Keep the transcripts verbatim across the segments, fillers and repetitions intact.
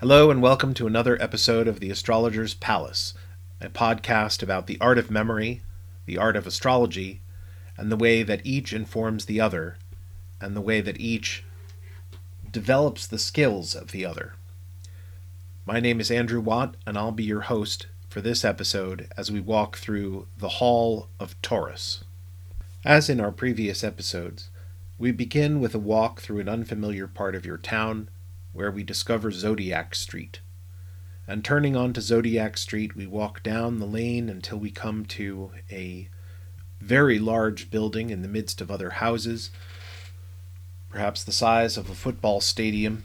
Hello and welcome to another episode of The Astrologer's Palace, a podcast about the art of memory, the art of astrology, and the way that each informs the other, and the way that each develops the skills of the other. My name is Andrew Watt, and I'll be your host for this episode as we walk through the Hall of Taurus. As in our previous episodes, we begin with a walk through an unfamiliar part of your town, where we discover Zodiac Street. And turning onto Zodiac Street, we walk down the lane until we come to a very large building in the midst of other houses, perhaps the size of a football stadium,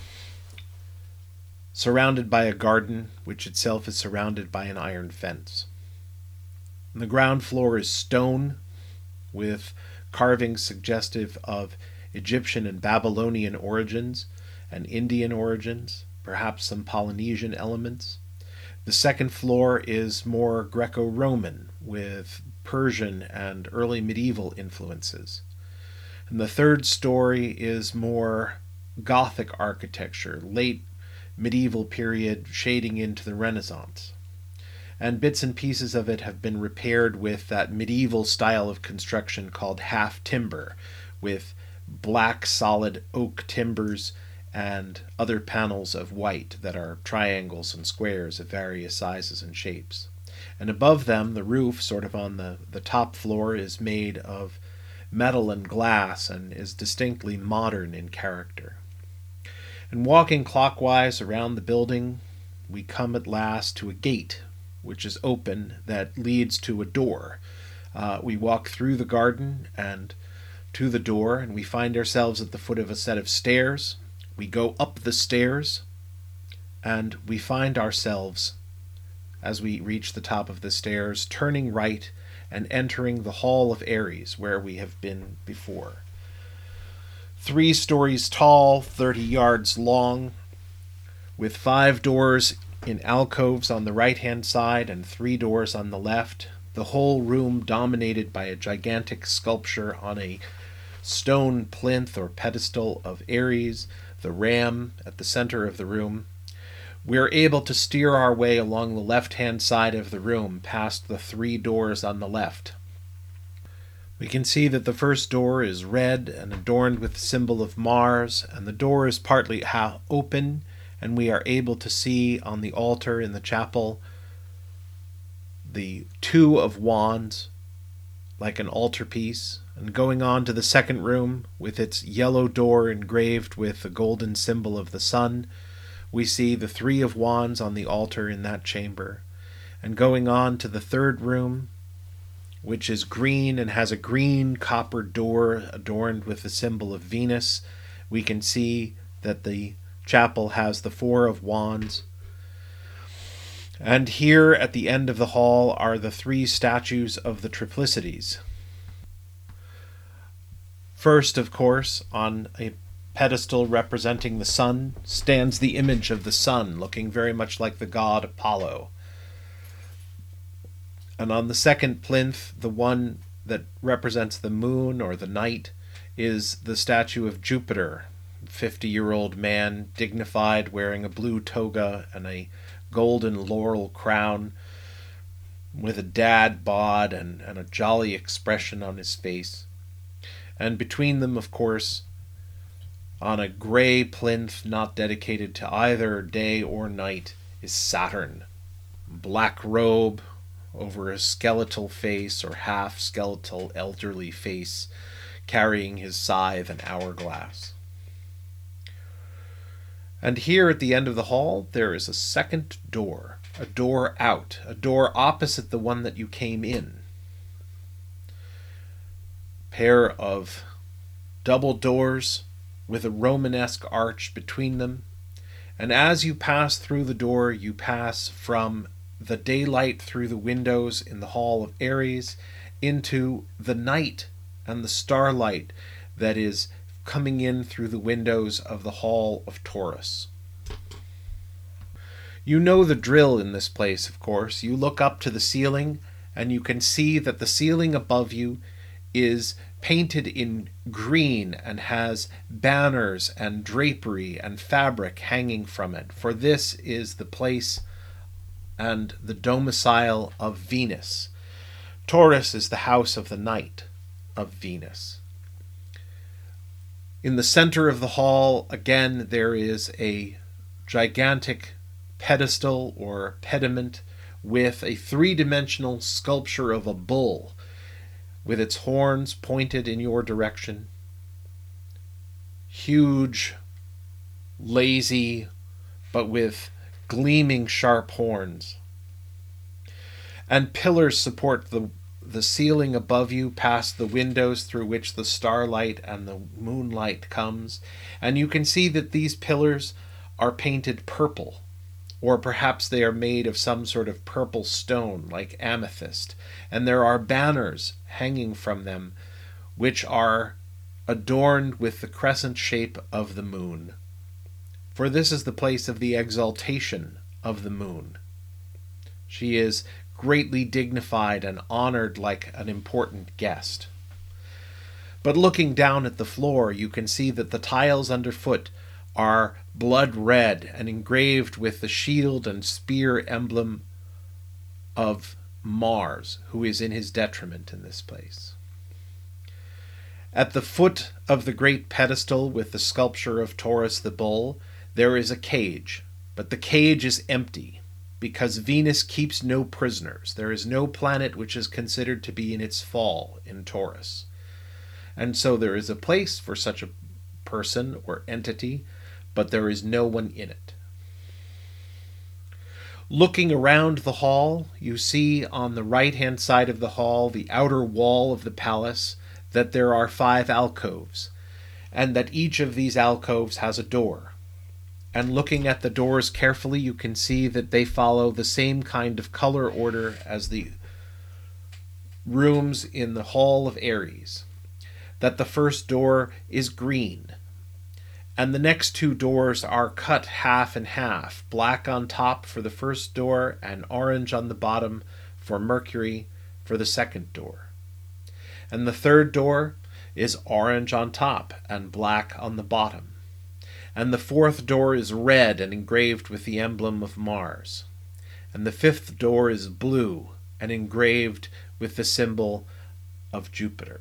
surrounded by a garden, which itself is surrounded by an iron fence. And the ground floor is stone, with carvings suggestive of Egyptian and Babylonian origins, and Indian origins, perhaps some Polynesian elements. The second floor is more Greco-Roman, with Persian and early medieval influences. And the third story is more Gothic architecture, late medieval period shading into the Renaissance. And bits and pieces of it have been repaired with that medieval style of construction called half timber, with black solid oak timbers and other panels of white that are triangles and squares of various sizes and shapes. And above them, the roof, sort of on the, the top floor, is made of metal and glass and is distinctly modern in character. And walking clockwise around the building, we come at last to a gate, which is open, that leads to a door. Uh, we walk through the garden and to the door, and we find ourselves at the foot of a set of stairs. We go up the stairs, and we find ourselves, as we reach the top of the stairs, turning right and entering the Hall of Aries, where we have been before. Three stories tall, thirty yards long, with five doors in alcoves on the right-hand side and three doors on the left, the whole room dominated by a gigantic sculpture on a stone plinth or pedestal of Aries, the ram at the center of the room. We are able to steer our way along the left-hand side of the room past the three doors on the left. We can see that the first door is red and adorned with the symbol of Mars, and the door is partly half open, and we are able to see on the altar in the chapel the two of wands, like an altarpiece. And going on to the second room, with its yellow door engraved with the golden symbol of the sun, we see the three of wands on the altar in that chamber. And going on to the third room, which is green and has a green copper door adorned with the symbol of Venus, we can see that the chapel has the four of wands. And here at the end of the hall are the three statues of the Triplicities. First, of course, on a pedestal representing the sun, stands the image of the sun, looking very much like the god Apollo. And on the second plinth, the one that represents the moon or the night, is the statue of Jupiter, fifty-year-old man, dignified, wearing a blue toga and a golden laurel crown, with a dad bod and, and a jolly expression on his face. And between them, of course, on a gray plinth not dedicated to either day or night, is Saturn. Black robe over a skeletal face or half-skeletal elderly face, carrying his scythe and hourglass. And here at the end of the hall, there is a second door, a door out, a door opposite the one that you came in. Pair of double doors with a Romanesque arch between them, and as you pass through the door, you pass from the daylight through the windows in the Hall of Aries into the night and the starlight that is coming in through the windows of the Hall of Taurus. You know the drill in this place, of course. You look up to the ceiling, and you can see that the ceiling above you is painted in green and has banners and drapery and fabric hanging from it, for this is the place and the domicile of Venus. Taurus is the house of the night of Venus. In the center of the hall, again, there is a gigantic pedestal or pediment with a three-dimensional sculpture of a bull with its horns pointed in your direction. Huge, lazy, but with gleaming sharp horns. And pillars support the, the ceiling above you past the windows through which the starlight and the moonlight comes. And you can see that these pillars are painted purple, or perhaps they are made of some sort of purple stone like amethyst. And there are banners hanging from them which are adorned with the crescent shape of the moon. For this is the place of the exaltation of the moon. She is greatly dignified and honored like an important guest. But looking down at the floor, you can see that the tiles underfoot are blood red and engraved with the shield and spear emblem of Mars, who is in his detriment in this place. At the foot of the great pedestal with the sculpture of Taurus the bull, there is a cage, but the cage is empty, because Venus keeps no prisoners. There is no planet which is considered to be in its fall in Taurus. And so there is a place for such a person or entity, but there is no one in it. Looking around the hall, you see on the right-hand side of the hall, the outer wall of the palace, that there are five alcoves, and that each of these alcoves has a door. And looking at the doors carefully, you can see that they follow the same kind of color order as the rooms in the Hall of Ares. That the first door is green, and the next two doors are cut half and half, black on top for the first door and orange on the bottom for Mercury for the second door. And the third door is orange on top and black on the bottom. And the fourth door is red and engraved with the emblem of Mars. And the fifth door is blue and engraved with the symbol of Jupiter.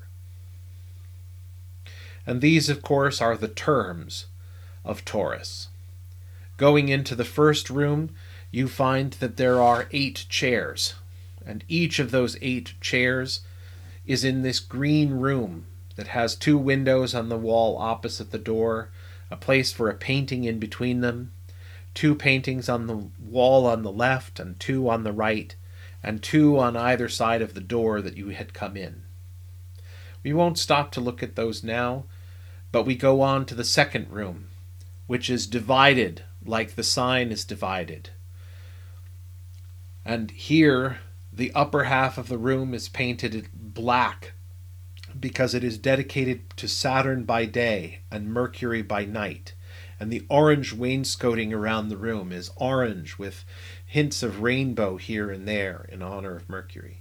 And these, of course, are the terms of Taurus. Going into the first room, you find that there are eight chairs, and each of those eight chairs is in this green room that has two windows on the wall opposite the door, a place for a painting in between them, two paintings on the wall on the left and two on the right, and two on either side of the door that you had come in. We won't stop to look at those now, but we go on to the second room, which is divided like the sign is divided. And here, the upper half of the room is painted black because it is dedicated to Saturn by day and Mercury by night. And the orange wainscoting around the room is orange with hints of rainbow here and there in honor of Mercury.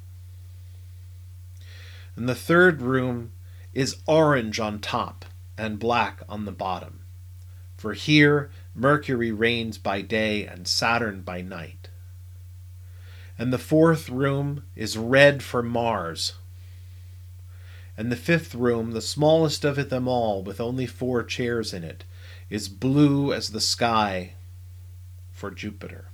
And the third room is orange on top and black on the bottom. For here Mercury reigns by day and Saturn by night. And the fourth room is red for Mars. And the fifth room, the smallest of them all, with only four chairs in it, is blue as the sky for Jupiter.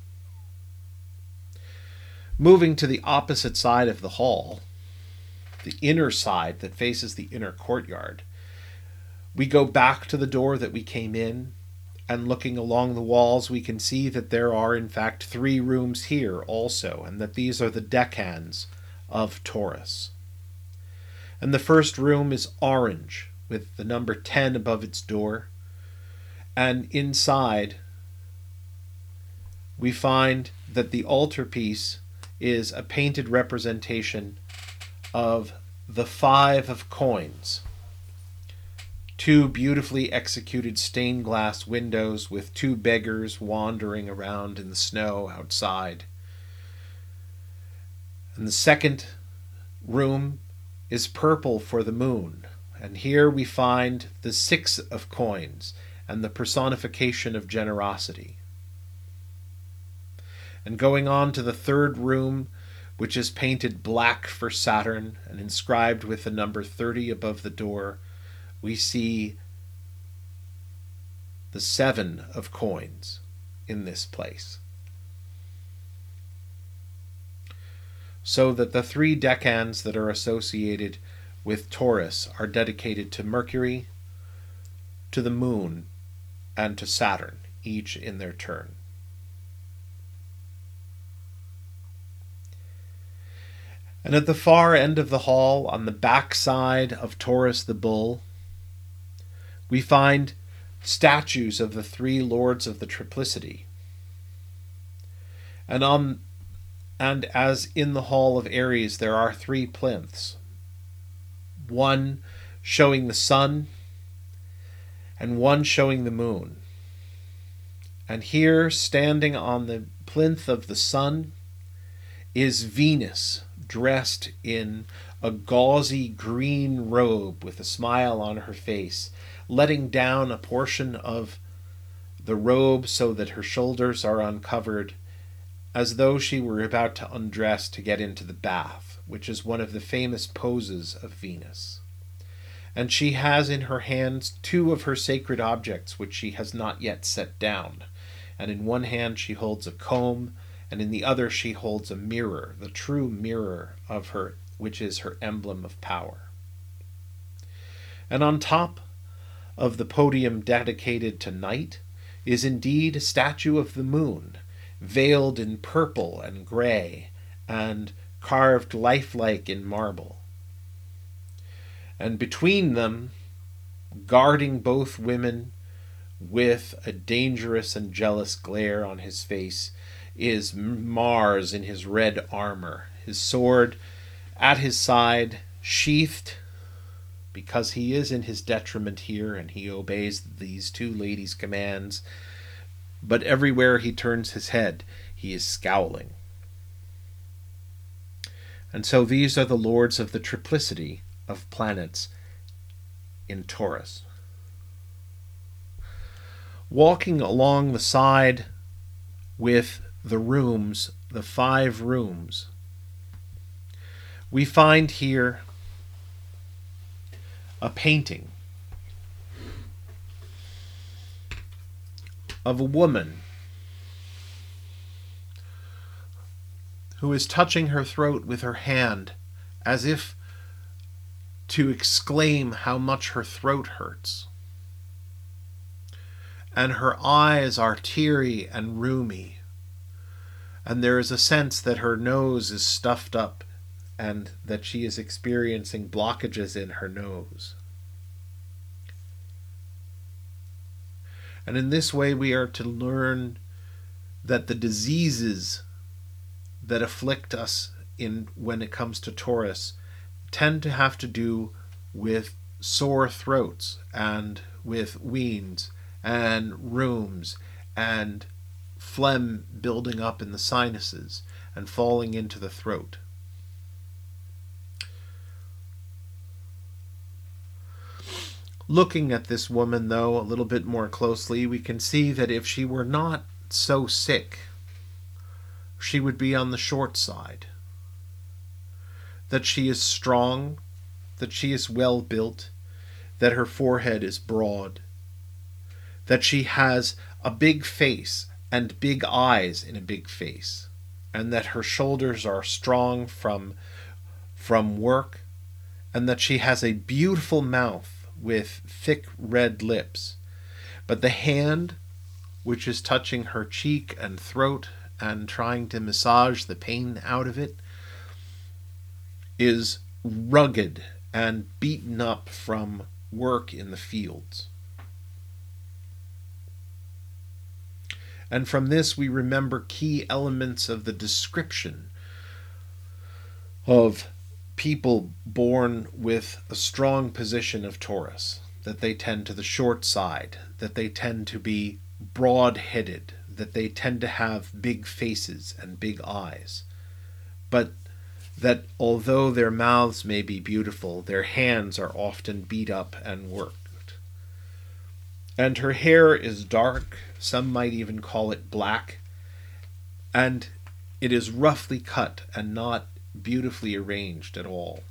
Moving to the opposite side of the hall, the inner side that faces the inner courtyard, we go back to the door that we came in, and looking along the walls, we can see that there are in fact three rooms here also, and that these are the decans of Taurus. And the first room is orange, with the number ten above its door. And inside, we find that the altarpiece is a painted representation of the five of coins. Two beautifully executed stained glass windows with two beggars wandering around in the snow outside. And the second room is purple for the moon, And here we find the six of coins and the personification of generosity. And going on to the third room, which is painted black for Saturn and inscribed with the number thirty above the door, we see the seven of coins in this place. So that the three decans that are associated with Taurus are dedicated to Mercury, to the Moon, and to Saturn, each in their turn. And at the far end of the hall, on the back side of Taurus the Bull, we find statues of the three lords of the triplicity. And on and as in the hall of Aries, there are three plinths, one showing the sun and one showing the moon. And here, standing on the plinth of the sun, is Venus, dressed in a gauzy green robe with a smile on her face, letting down a portion of the robe so that her shoulders are uncovered, as though she were about to undress to get into the bath, which is one of the famous poses of Venus. And she has in her hands two of her sacred objects which she has not yet set down, and in one hand she holds a comb, and in the other she holds a mirror, the true mirror of her, which is her emblem of power. And on top of the podium dedicated to night is indeed a statue of the moon, veiled in purple and gray, and carved lifelike in marble. And between them, guarding both women with a dangerous and jealous glare on his face, is Mars in his red armor, his sword at his side, sheathed, because he is in his detriment here and he obeys these two ladies' commands. But everywhere he turns his head, he is scowling. And so these are the lords of the triplicity of planets in Taurus. Walking along the side with the rooms, the five rooms, we find here a painting of a woman who is touching her throat with her hand as if to exclaim how much her throat hurts. And her eyes are teary and rheumy, and there is a sense that her nose is stuffed up and that she is experiencing blockages in her nose. And in this way we are to learn that the diseases that afflict us in when it comes to Taurus tend to have to do with sore throats and with weans and rheums and phlegm building up in the sinuses and falling into the throat. Looking at this woman, though, a little bit more closely, we can see that if she were not so sick, she would be on the short side. That she is strong, that she is well built, that her forehead is broad, that she has a big face and big eyes in a big face, and that her shoulders are strong from, from work, and that she has a beautiful mouth with thick red lips. But the hand which is touching her cheek and throat and trying to massage the pain out of it is rugged and beaten up from work in the fields. And from this we remember key elements of the description of people born with a strong position of Taurus, that they tend to the short side, that they tend to be broad-headed, that they tend to have big faces and big eyes. But that although their mouths may be beautiful, their hands are often beat up and worked. And her hair is dark, some might even call it black, and it is roughly cut and not beautifully arranged at all.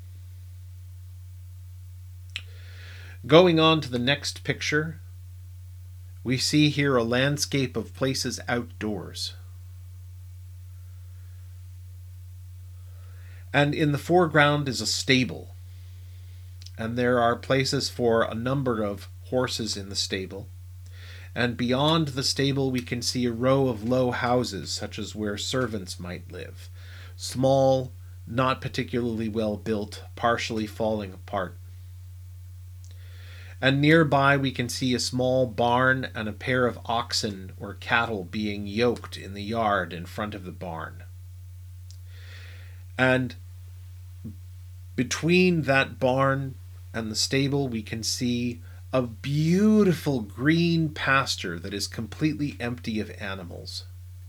Going on to the next picture, we see here a landscape of places outdoors. And in the foreground is a stable. And there are places for a number of horses in the stable. And beyond the stable we can see a row of low houses, such as where servants might live. Small, not particularly well built, partially falling apart. And nearby we can see a small barn and a pair of oxen or cattle being yoked in the yard in front of the barn. And between that barn and the stable we can see a beautiful green pasture that is completely empty of animals.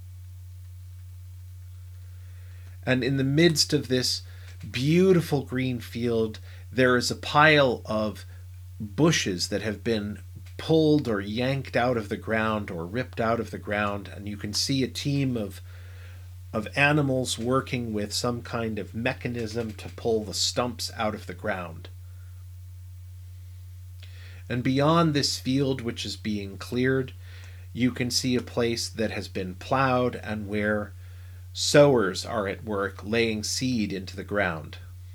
And in the midst of this beautiful green field there is a pile of bushes that have been pulled or yanked out of the ground or ripped out of the ground, and you can see a team of of animals working with some kind of mechanism to pull the stumps out of the ground. And beyond this field, which is being cleared, you can see a place that has been plowed and where sowers are at work laying seed into the ground.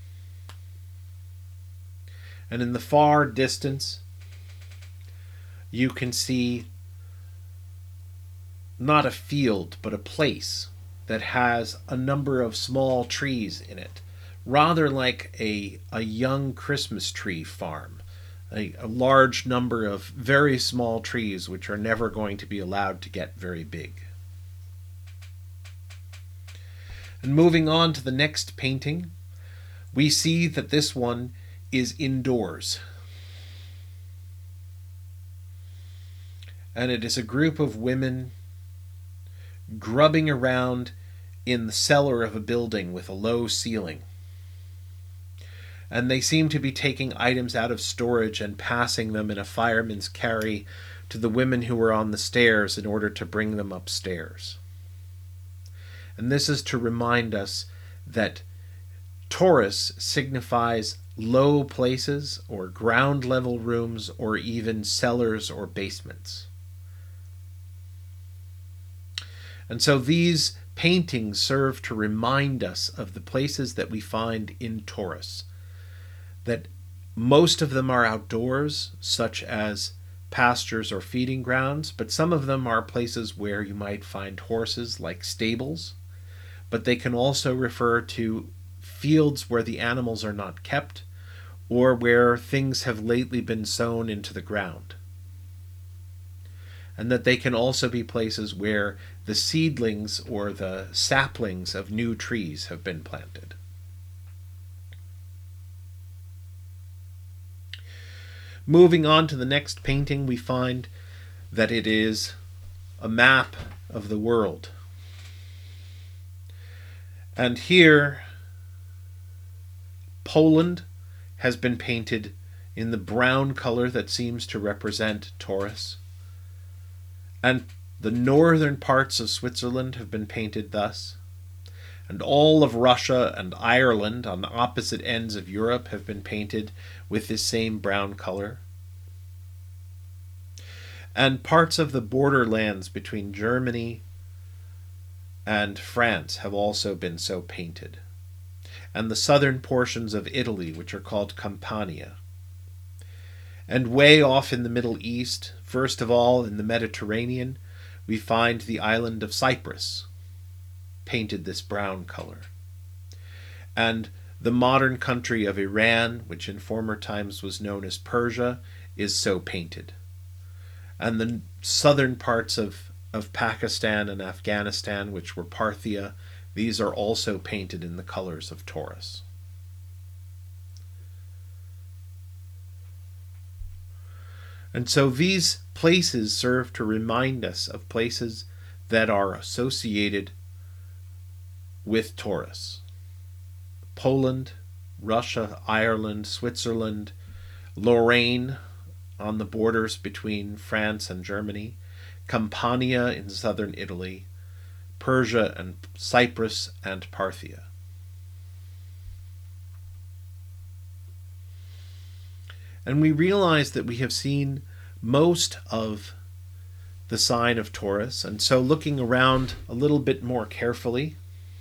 And in the far distance, you can see not a field, but a place that has a number of small trees in it, rather like a, a young Christmas tree farm, a, a large number of very small trees which are never going to be allowed to get very big. And moving on to the next painting, we see that this one is indoors. And it is a group of women grubbing around in the cellar of a building with a low ceiling. And they seem to be taking items out of storage and passing them in a fireman's carry to the women who are on the stairs in order to bring them upstairs. And this is to remind us that Taurus signifies low places or ground level rooms or even cellars or basements. And so these paintings serve to remind us of the places that we find in Taurus, that most of them are outdoors, such as pastures or feeding grounds, but some of them are places where you might find horses, like stables, but they can also refer to fields where the animals are not kept, or where things have lately been sown into the ground. And that they can also be places where the seedlings or the saplings of new trees have been planted. Moving on to the next painting, we find that it is a map of the world. And here, Poland has been painted in the brown color that seems to represent Taurus. And the northern parts of Switzerland have been painted thus. And all of Russia and Ireland on the opposite ends of Europe have been painted with this same brown color. And parts of the borderlands between Germany and France have also been so painted. And the southern portions of Italy, which are called Campania. And way off in the Middle East, first of all in the Mediterranean, we find the island of Cyprus, painted this brown color. And the modern country of Iran, which in former times was known as Persia, is so painted. And the southern parts of, of Pakistan and Afghanistan, which were Parthia, these are also painted in the colors of Taurus. And so these places serve to remind us of places that are associated with Taurus. Poland, Russia, Ireland, Switzerland, Lorraine on the borders between France and Germany, Campania in southern Italy, Persia and Cyprus and Parthia. And we realize that we have seen most of the sign of Taurus, and so looking around a little bit more carefully,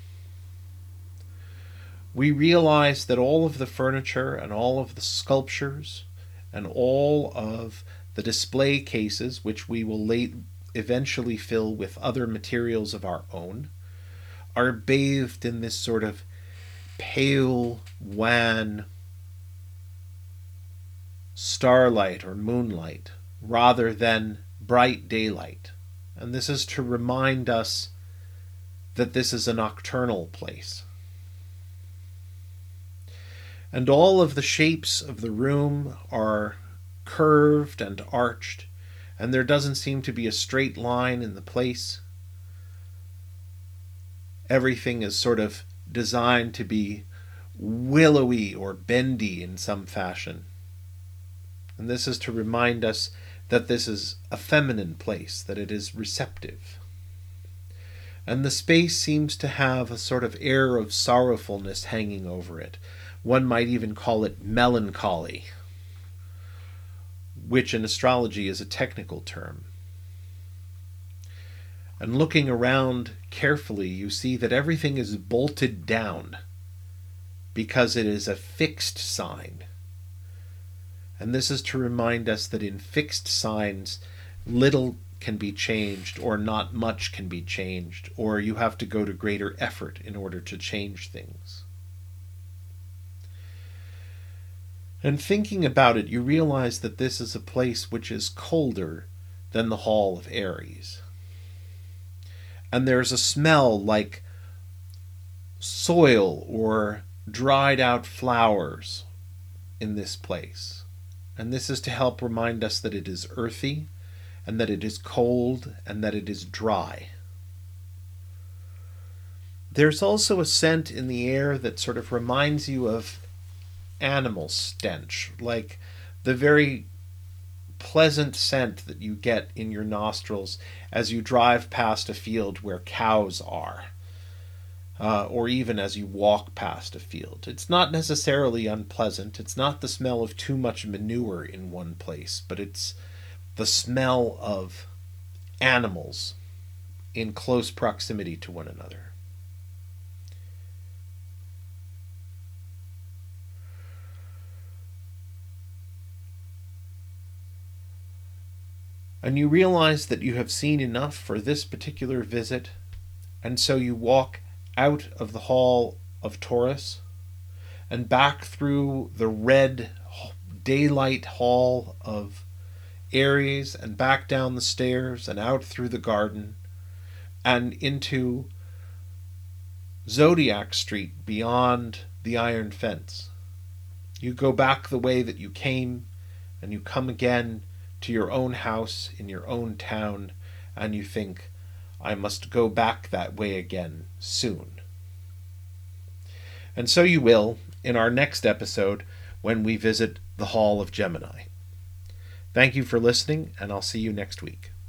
we realize that all of the furniture and all of the sculptures and all of the display cases, which we will late eventually fill with other materials of our own, are bathed in this sort of pale, wan starlight or moonlight rather than bright daylight. And this is to remind us that this is a nocturnal place. And all of the shapes of the room are curved and arched, and there doesn't seem to be a straight line in the place. Everything is sort of designed to be willowy or bendy in some fashion. And this is to remind us that this is a feminine place, that it is receptive. And the space seems to have a sort of air of sorrowfulness hanging over it. One might even call it melancholy, which in astrology is a technical term. And looking around carefully, you see that everything is bolted down because it is a fixed sign. And this is to remind us that in fixed signs, little can be changed, or not much can be changed, or you have to go to greater effort in order to change things. And thinking about it, you realize that this is a place which is colder than the Hall of Aries. And there's a smell like soil or dried out flowers in this place. And this is to help remind us that it is earthy, and that it is cold, and that it is dry. There's also a scent in the air that sort of reminds you of animal stench, like the very pleasant scent that you get in your nostrils as you drive past a field where cows are, uh, or even as you walk past a field. It's not necessarily unpleasant. It's not the smell of too much manure in one place, but it's the smell of animals in close proximity to one another. And you realize that you have seen enough for this particular visit, and so you walk out of the Hall of Taurus and back through the red daylight hall of Aries and back down the stairs and out through the garden and into Zodiac Street beyond the iron fence. You go back the way that you came, and you come again to your own house in your own town, and you think, I must go back that way again soon. And so you will in our next episode when we visit the Hall of Gemini. Thank you for listening, and I'll see you next week.